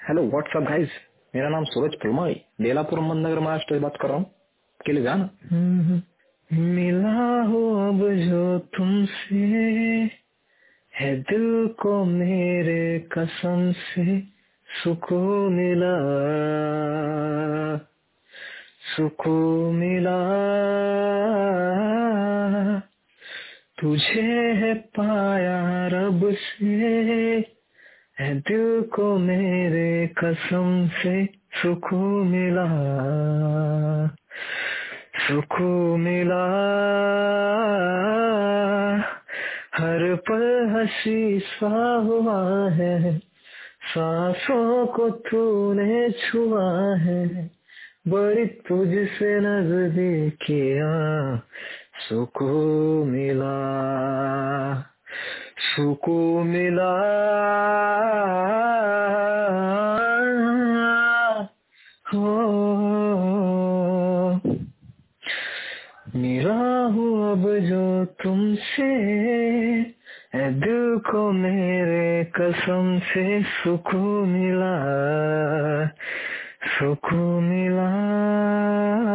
Hello what's up guys. मेरा नाम सूरज पुलमाई, बेलापुर अहमदनगर महाराष्ट्र से बात कर रहा हूँ। के लिए गाना मिला हो अब जो तुमसे है दिल को मेरे कसम से सुकून मिला, सुकून मिला। तुझे है पाया रब से है दिल को मेरे कसम से सुकून मिला, सुकून मिला। हर पल हंसी सा हुआ है, सांसों को तूने छुआ है, बड़ी तुझसे नजदीकियां सुकून मिला, सुकून मिला। हो मेरा हूँ अब जो तुमसे है दिल को मेरे कसम से सुकून मिला, सुकून मिला।